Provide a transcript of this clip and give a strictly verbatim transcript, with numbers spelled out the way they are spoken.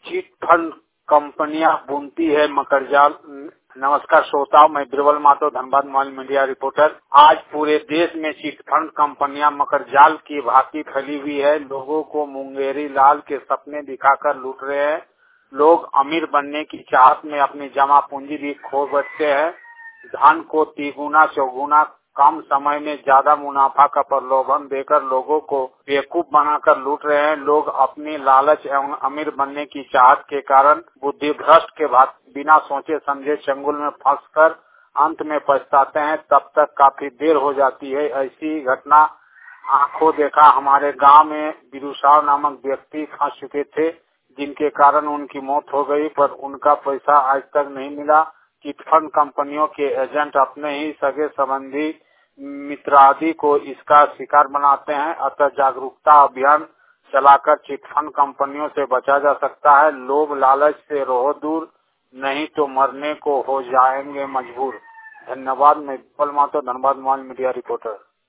Chit fund कंपनियां बुनती है मकर जाल। नमस्कार श्रोताओं, मैं Birbal Mato, Dhanbad mobile media reporter. आज पूरे देश में चिट फंड कंपनियां मकर जाल की भांति फैली हुई है। लोगों को मुंगेरी लाल के सपने दिखाकर लूट रहे हैं। लोग अमीर बनने की चाहत में अपनी जमा पूंजी भी खो बैठते हैं। धन को तिगुना चौगुना कम समय में ज्यादा मुनाफा का प्रलोभन देकर लोगों को बेवकूफ बनाकर लूट रहे हैं। लोग अपनी लालच एवं अमीर बनने की चाहत के कारण बुद्धि भ्रष्ट के बाद बिना सोचे समझे चंगुल में फंसकर अंत में पछताते हैं। तब तक काफी देर हो जाती है। ऐसी घटना आंखों देखा हमारे गांव में बिरुसाव नामक व्यक्ति फंस चुके थे, जिनके कारण उनकी मौत हो गई, पर उनका पैसा आज तक नहीं मिला। चिटफंड कंपनियों के एजेंट अपने ही सगे संबंधी मित्रादि को इसका शिकार बनाते हैं। अतः जागरूकता अभियान चलाकर चिटफंड कंपनियों से बचा जा सकता है। लोभ लालच से रहो दूर, नहीं तो मरने को हो जाएंगे मजबूर। धन्यवाद। मैं Birbal Mato, Dhanbad mobile media reporter.